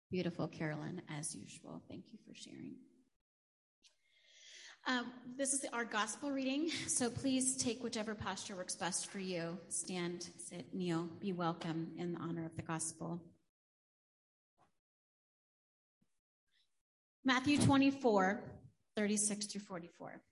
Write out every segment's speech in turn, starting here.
Beautiful, Carolyn, as usual. Thank you for sharing. This is our gospel reading, so please take whichever posture works best for you. Stand, sit, kneel, be welcome in honor of the gospel. Matthew 24, 36 through 44.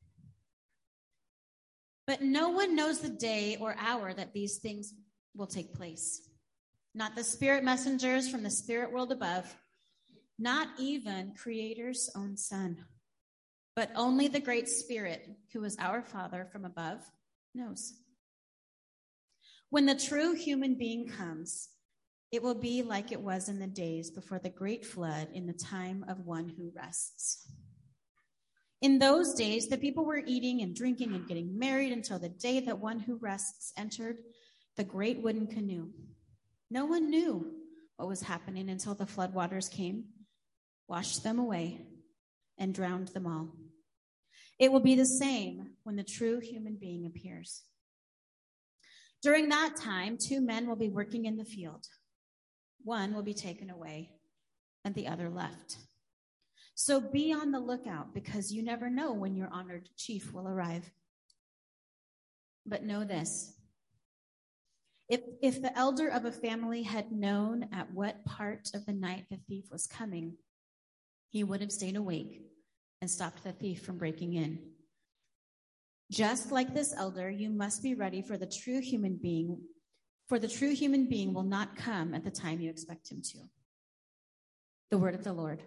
But no one knows the day or hour that these things will take place. Not the spirit messengers from the spirit world above, not even Creator's own Son, but only the great Spirit, who is our Father from above, knows. When the true human being comes, it will be like it was in the days before the great flood, in the time of one who rests. In those days, the people were eating and drinking and getting married until the day that one who rests entered the great wooden canoe. No one knew what was happening until the floodwaters came, washed them away, and drowned them all. It will be the same when the true human being appears. During that time, 2 men will be working in the field. One will be taken away, and the other left. So be on the lookout, because you never know when your honored chief will arrive. But know this. If the elder of a family had known at what part of the night the thief was coming, he would have stayed awake and stopped the thief from breaking in. Just like this elder, you must be ready for the true human being, for the true human being will not come at the time you expect him to. The word of the Lord.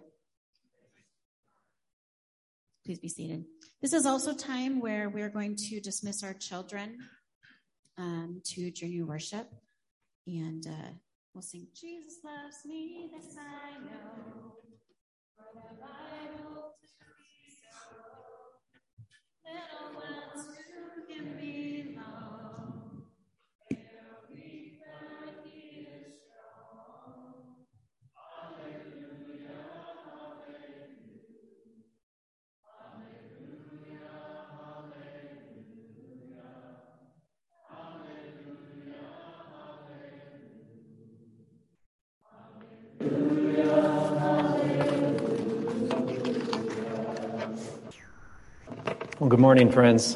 Please be seated. This is also time where we're going to dismiss our children to junior worship, and we'll sing Jesus Loves Me, This I Know, for the Bible to be so, little ones to him belong, they'll reap that he is strong. Hallelujah, hallelujah, hallelujah, Well, good morning, friends.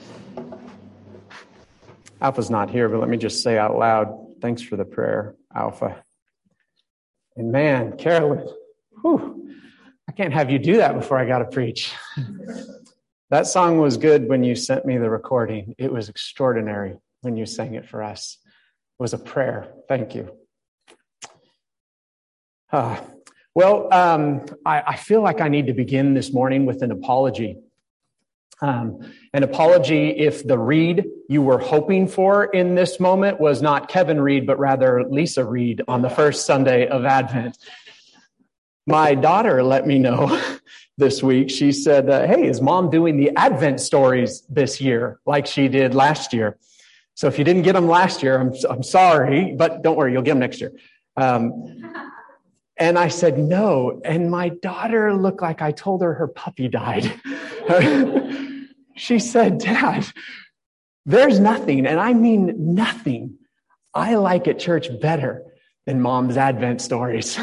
Alpha's not here, but let me just say out loud, thanks for the prayer, Alpha. And man, Carolyn, I can't have you do that before I got to preach. That song was good when you sent me the recording. It was extraordinary when you sang it for us. It was a prayer. Thank you. I feel like I need to begin this morning with an apology. An apology if the Reed you were hoping for in this moment was not Kevin Reed, but rather Lisa Reed on the first Sunday of Advent. My daughter let me know this week. She said, hey, is Mom doing the Advent stories this year like she did last year? So if you didn't get them last year, I'm sorry, but don't worry, you'll get them next year. And I said, no. And my daughter looked like I told her puppy died. She said, Dad, there's nothing, and I mean nothing, I like at church better than Mom's Advent stories.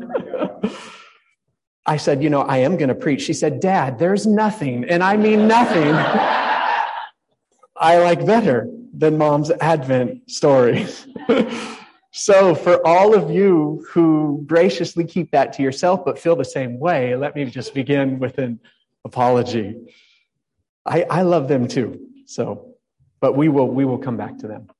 I said, I am going to preach. She said, Dad, there's nothing, and I mean nothing, I like better than Mom's Advent stories. So for all of you who graciously keep that to yourself but feel the same way, let me just begin with an apology. I love them too. But we will come back to them.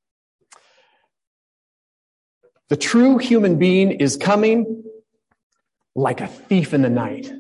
The true human being is coming like a thief in the night.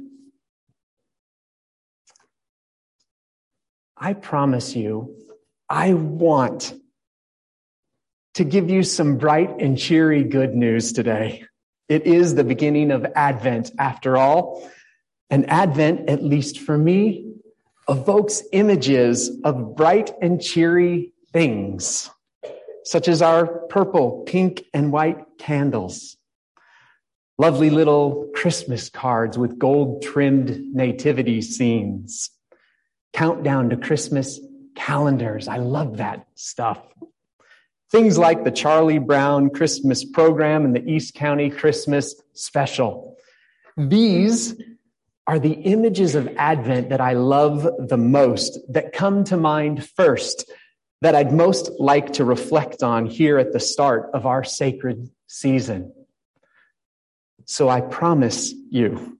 I promise you, I want to give you some bright and cheery good news today. It is the beginning of Advent, after all. And Advent, at least for me, evokes images of bright and cheery things, such as our purple, pink, and white candles, lovely little Christmas cards with gold-trimmed nativity scenes, countdown to Christmas calendars. I love that stuff. Things like the Charlie Brown Christmas program and the East County Christmas special. These are the images of Advent that I love the most, that come to mind first, that I'd most like to reflect on here at the start of our sacred season. So I promise you.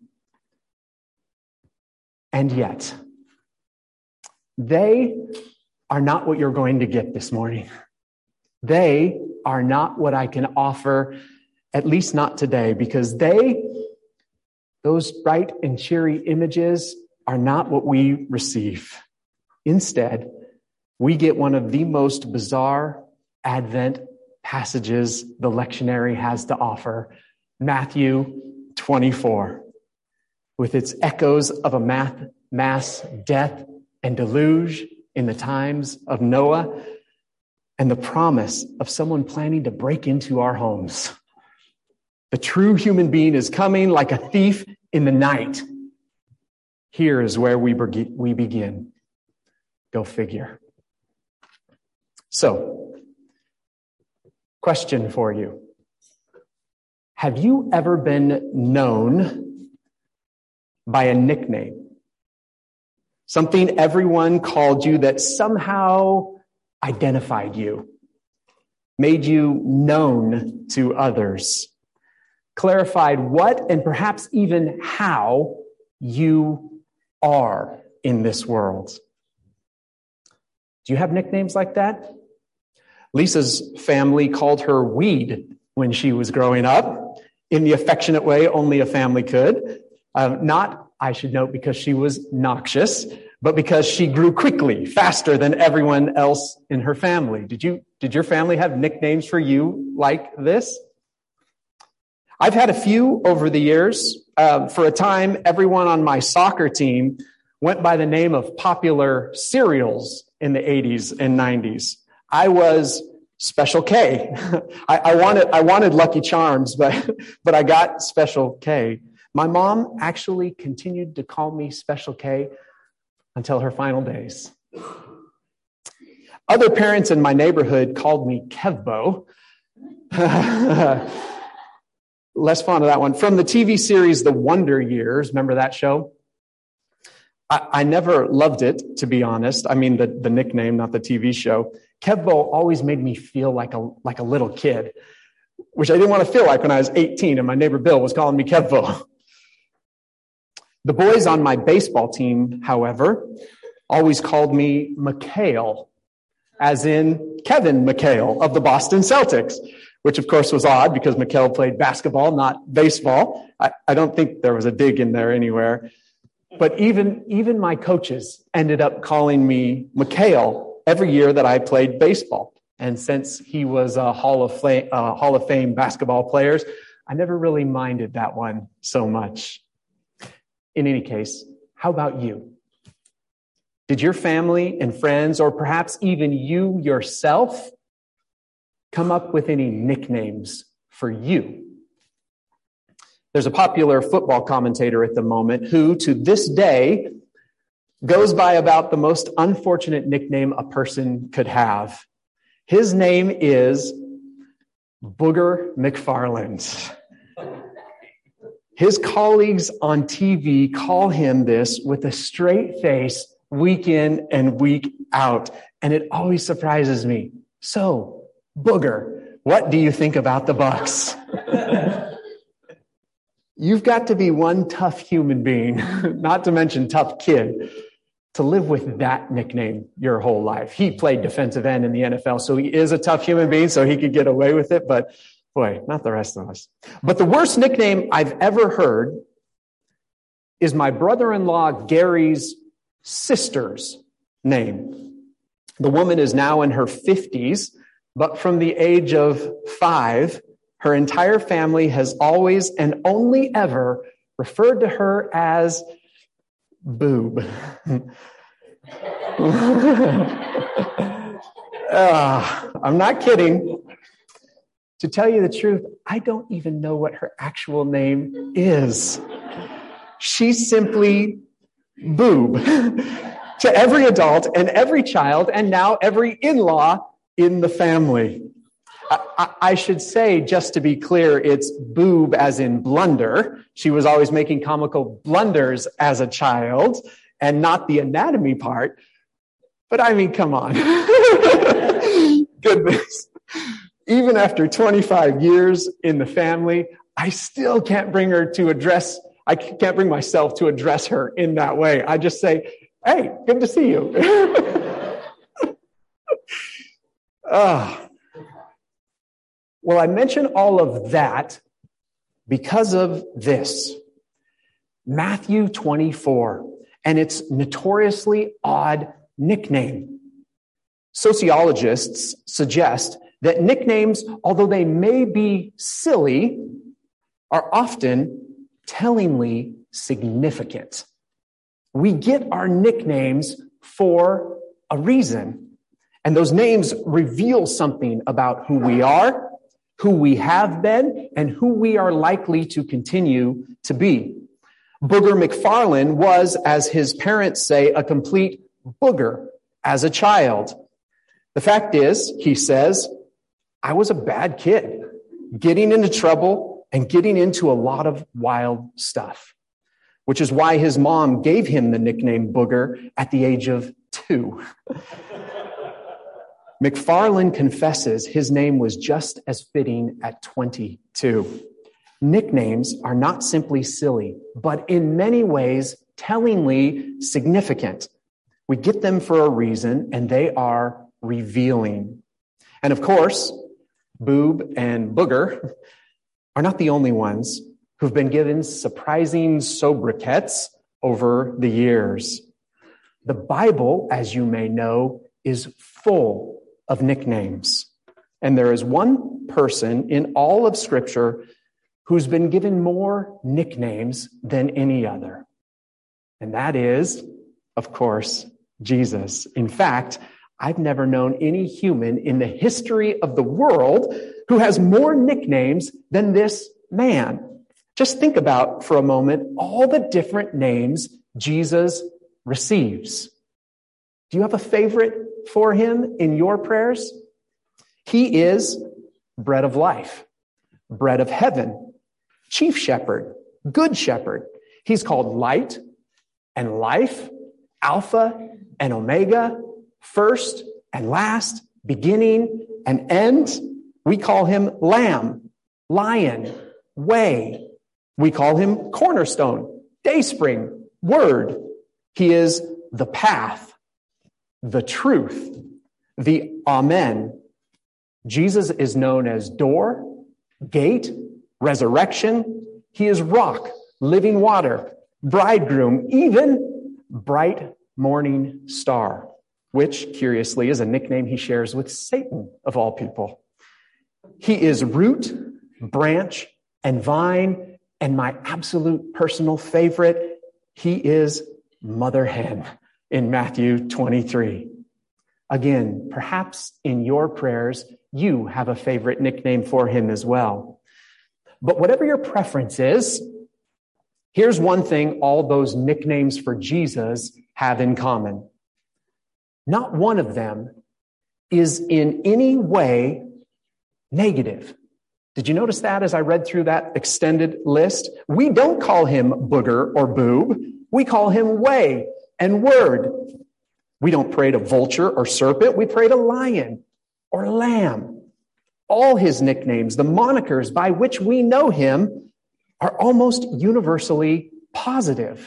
And yet, they are not what you're going to get this morning. They are not what I can offer, at least not today, because those bright and cheery images are not what we receive. Instead, we get one of the most bizarre Advent passages the lectionary has to offer, Matthew 24, with its echoes of a mass death and deluge in the times of Noah, and the promise of someone planning to break into our homes. The true human being is coming like a thief in the night. Here is where we begin. Go figure. So, question for you. Have you ever been known by a nickname? Something everyone called you that somehow identified you, made you known to others, clarified what and perhaps even how you are in this world. Do you have nicknames like that? Lisa's family called her Weed when she was growing up, in the affectionate way only a family could. Not, I should note, because she was noxious, but because she grew quickly, faster than everyone else in her family. Did your family have nicknames for you like this? I've had a few over the years. For a time, everyone on my soccer team went by the name of popular cereals in the 80s and 90s. I was Special K. I wanted Lucky Charms, but I got Special K. My mom actually continued to call me Special K until her final days. Other parents in my neighborhood called me Kevbo. Less fond of that one. From the TV series The Wonder Years, remember that show? I never loved it, to be honest. I mean, the nickname, not the TV show. Kevbo always made me feel like a little kid, which I didn't want to feel like when I was 18 and my neighbor Bill was calling me Kevbo. The boys on my baseball team, however, always called me McHale, as in Kevin McHale of the Boston Celtics, which of course was odd because McHale played basketball, not baseball. I don't think there was a dig in there anywhere. But even my coaches ended up calling me McHale every year that I played baseball. And since he was a Hall of Fame basketball player, I never really minded that one so much. In any case, how about you? Did your family and friends, or perhaps even you yourself, come up with any nicknames for you? There's a popular football commentator at the moment who, to this day, goes by about the most unfortunate nickname a person could have. His name is Booger McFarland. His colleagues on TV call him this with a straight face week in and week out, and it always surprises me. So, Booger, what do you think about the Bucks? You've got to be one tough human being, not to mention tough kid, to live with that nickname your whole life. He played defensive end in the NFL, so he is a tough human being, so he could get away with it, but boy, not the rest of us. But the worst nickname I've ever heard is my brother-in-law Gary's sister's name. The woman is now in her 50s, but from the age of 5, her entire family has always and only ever referred to her as Boob. I'm not kidding. To tell you the truth, I don't even know what her actual name is. She's simply Boob to every adult and every child and now every in-law in the family. I should say, just to be clear, it's boob as in blunder. She was always making comical blunders as a child and not the anatomy part. But I mean, come on. Goodness. Even after 25 years in the family, I still can't bring myself to address her in that way. I just say, hey, good to see you. Well, I mention all of that because of this. Matthew 24 and its notoriously odd nickname. Sociologists suggest that nicknames, although they may be silly, are often tellingly significant. We get our nicknames for a reason, and those names reveal something about who we are, who we have been, and who we are likely to continue to be. Booger McFarlane was, as his parents say, a complete booger as a child. The fact is, he says, I was a bad kid, getting into trouble and getting into a lot of wild stuff, which is why his mom gave him the nickname Booger at the age of 2. McFarlane confesses his name was just as fitting at 22. Nicknames are not simply silly, but in many ways, tellingly significant. We get them for a reason, and they are revealing. And of course, boob and booger are not the only ones who've been given surprising sobriquets over the years. The Bible, as you may know, is full of nicknames. And there is one person in all of Scripture who's been given more nicknames than any other. And that is, of course, Jesus. In fact, I've never known any human in the history of the world who has more nicknames than this man. Just think about for a moment all the different names Jesus receives. Do you have a favorite for him in your prayers? He is bread of life, bread of heaven, chief shepherd, good shepherd. He's called light and life, Alpha and Omega, first and last, beginning and end. We call him Lamb, Lion, Way. We call him Cornerstone, Dayspring, Word. He is the path, the truth, the Amen. Jesus is known as door, gate, resurrection. He is rock, living water, bridegroom, even bright morning star, which, curiously, is a nickname he shares with Satan, of all people. He is root, branch, and vine, and my absolute personal favorite, he is mother hen in Matthew 23. Again, perhaps in your prayers, you have a favorite nickname for him as well. But whatever your preference is, here's one thing all those nicknames for Jesus have in common. Not one of them is in any way negative. Did you notice that as I read through that extended list? We don't call him booger or boob. We call him way and word. We don't pray to vulture or serpent. We pray to lion or lamb. All his nicknames, the monikers by which we know him, are almost universally positive.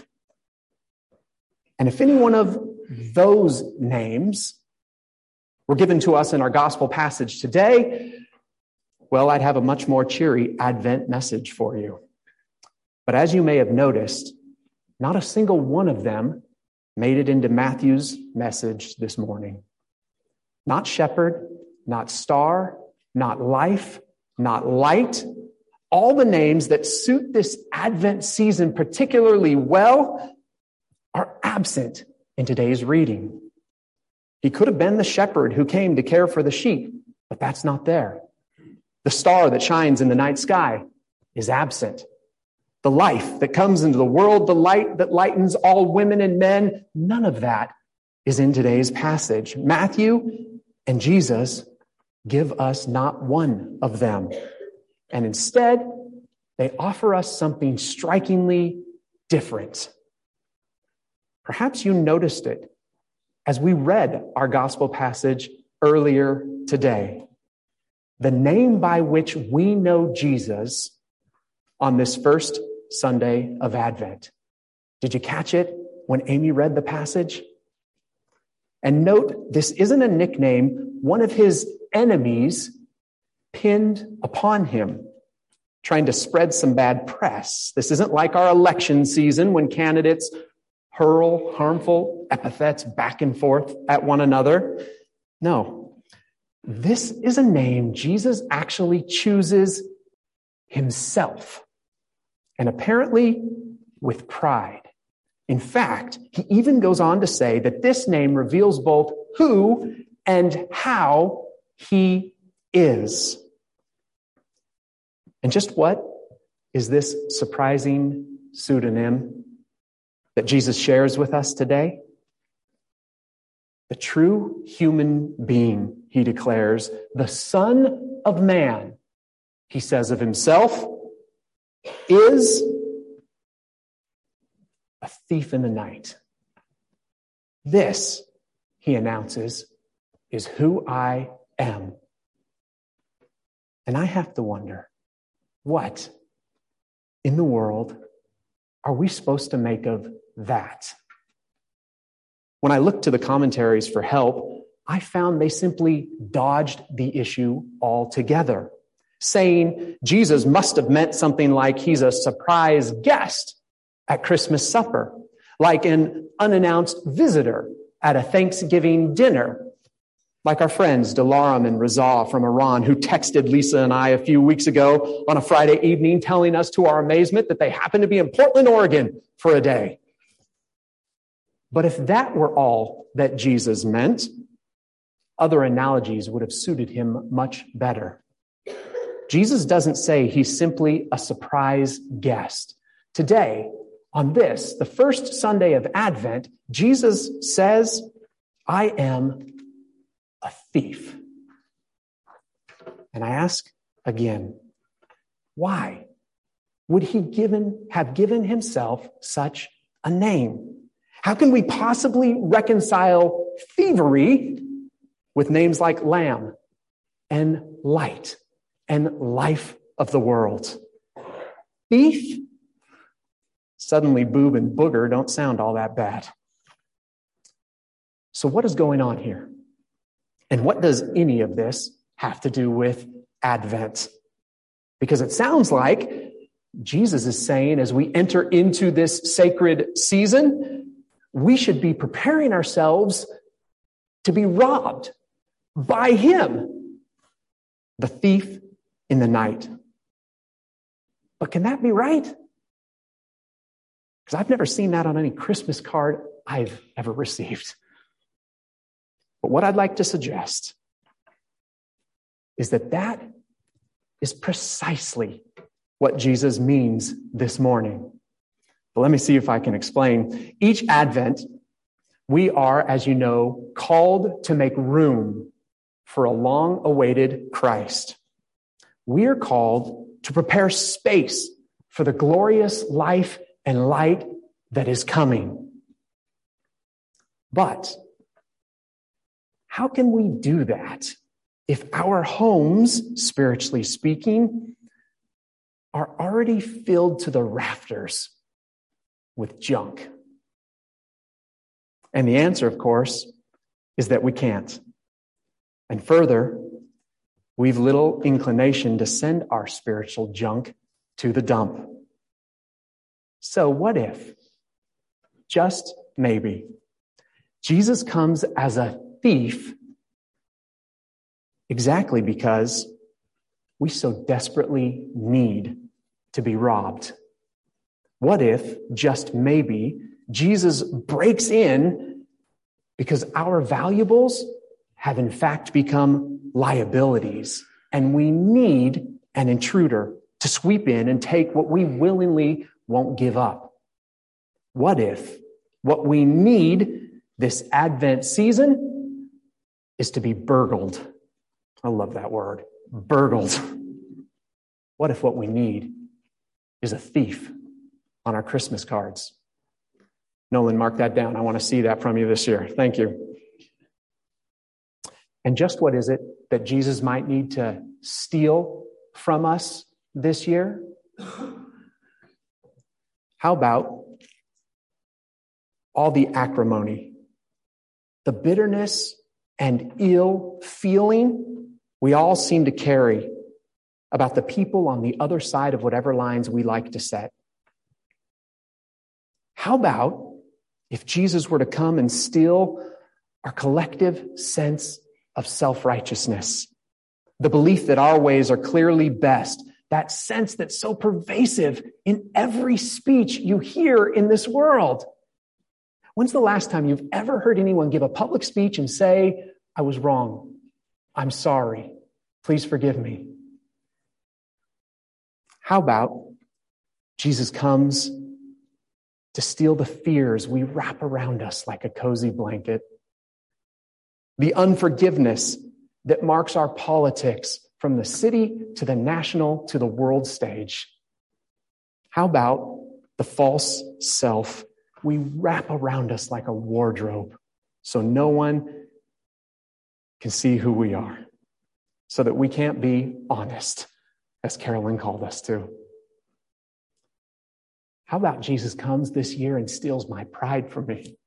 And if any one of those names were given to us in our gospel passage today, well, I'd have a much more cheery Advent message for you. But as you may have noticed, not a single one of them made it into Matthew's message this morning. Not shepherd, not star, not life, not light. All the names that suit this Advent season particularly well are absent in today's reading. He could have been the shepherd who came to care for the sheep, but that's not there. The star that shines in the night sky is absent. The life that comes into the world, the light that lightens all women and men, none of that is in today's passage. Matthew and Jesus give us not one of them. And instead, they offer us something strikingly different. Perhaps you noticed it as we read our gospel passage earlier today. The name by which we know Jesus on this first Sunday of Advent. Did you catch it when Amy read the passage? And note, this isn't a nickname one of his enemies pinned upon him, trying to spread some bad press. This isn't like our election season when candidates hurl harmful epithets back and forth at one another. No, this is a name Jesus actually chooses himself, and apparently with pride. In fact, he even goes on to say that this name reveals both who and how he is. And just what is this surprising pseudonym that Jesus shares with us today? The true human being, he declares, the Son of Man, he says of himself, is a thief in the night. This, he announces, is who I am. And I have to wonder, what in the world are we supposed to make of that? When I looked to the commentaries for help, I found they simply dodged the issue altogether, saying Jesus must have meant something like he's a surprise guest at Christmas supper, like an unannounced visitor at a Thanksgiving dinner, like our friends Delaram and Razah from Iran, who texted Lisa and I a few weeks ago on a Friday evening telling us to our amazement that they happened to be in Portland, Oregon for a day. But if that were all that Jesus meant, other analogies would have suited him much better. Jesus doesn't say he's simply a surprise guest. Today, on this, the first Sunday of Advent, Jesus says, I am a thief. And I ask again, why would he have given himself such a name? How can we possibly reconcile thievery with names like Lamb and Light and Life of the world? Thief? Suddenly, boob and booger don't sound all that bad. So what is going on here? And what does any of this have to do with Advent? Because it sounds like Jesus is saying as we enter into this sacred season, we should be preparing ourselves to be robbed by him, the thief in the night. But can that be right? Because I've never seen that on any Christmas card I've ever received. But what I'd like to suggest is that is precisely what Jesus means this morning. But let me see if I can explain. Each Advent, we are, as you know, called to make room for a long-awaited Christ. We are called to prepare space for the glorious life and light that is coming. But how can we do that if our homes, spiritually speaking, are already filled to the rafters with junk? And the answer, of course, is that we can't. And further, we've little inclination to send our spiritual junk to the dump. So what if, just maybe, Jesus comes as a thief exactly because we so desperately need to be robbed? What if, just maybe, Jesus breaks in because our valuables have in fact become liabilities, and we need an intruder to sweep in and take what we willingly won't give up? What if what we need this Advent season is to be burgled I love that word. Burgled. What if what we need is a thief on our Christmas cards? Nolan, mark that down. I want to see that from you this year. Thank you. And just what is it that Jesus might need to steal from us this year? How about all the acrimony, the bitterness and ill feeling we all seem to carry about the people on the other side of whatever lines we like to set? How about if Jesus were to come and steal our collective sense of self-righteousness, the belief that our ways are clearly best, that sense that's so pervasive in every speech you hear in this world? When's the last time you've ever heard anyone give a public speech and say, I was wrong, I'm sorry, please forgive me? How about Jesus comes to steal the fears we wrap around us like a cozy blanket, the unforgiveness that marks our politics from the city to the national to the world stage? How about the false self we wrap around us like a wardrobe so no one can see who we are, so that we can't be honest, as Carolyn called us to? How about Jesus comes this year and steals my pride from me?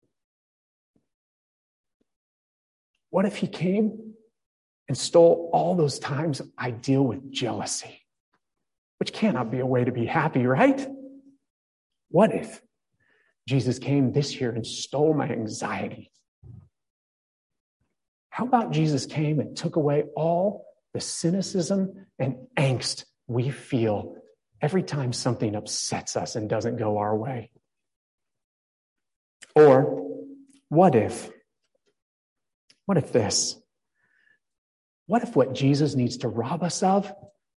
What if he came and stole all those times I deal with jealousy, which cannot be a way to be happy, right? What if Jesus came this year and stole my anxiety? How about Jesus came and took away all the cynicism and angst we feel every time something upsets us and doesn't go our way? Or what if this? What if what Jesus needs to rob us of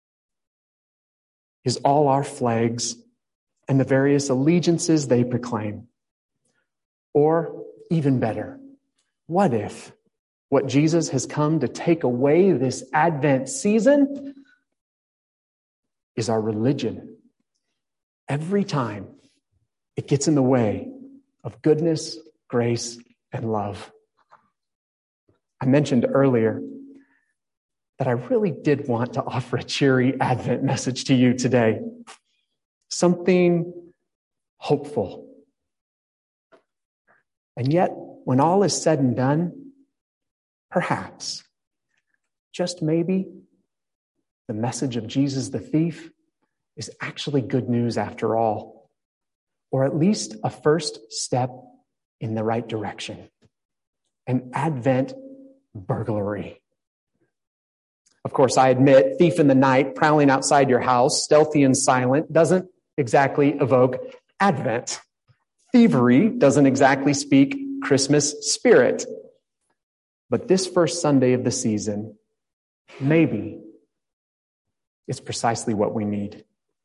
is all our flags and the various allegiances they proclaim? Or even better, what if what Jesus has come to take away this Advent season is our religion? Every time it gets in the way of goodness, grace, and love. I mentioned earlier that I really did want to offer a cheery Advent message to you today. Something hopeful. And yet, when all is said and done, perhaps, just maybe, the message of Jesus the thief is actually good news after all, or at least a first step in the right direction. An Advent burglary. Of course, I admit, thief in the night, prowling outside your house, stealthy and silent, doesn't exactly evoke Advent. Thievery doesn't exactly speak Christmas spirit. But this first Sunday of the season, maybe, is precisely what we need.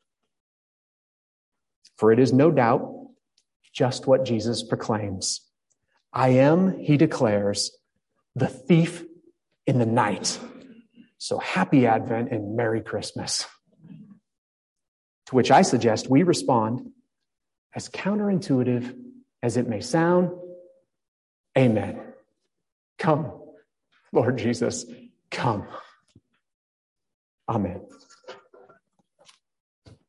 For it is no doubt just what Jesus proclaims. I am, he declares, the thief in the night. So happy Advent and Merry Christmas. To which I suggest we respond, as counterintuitive as it may sound, amen. Come, Lord Jesus, come. Amen.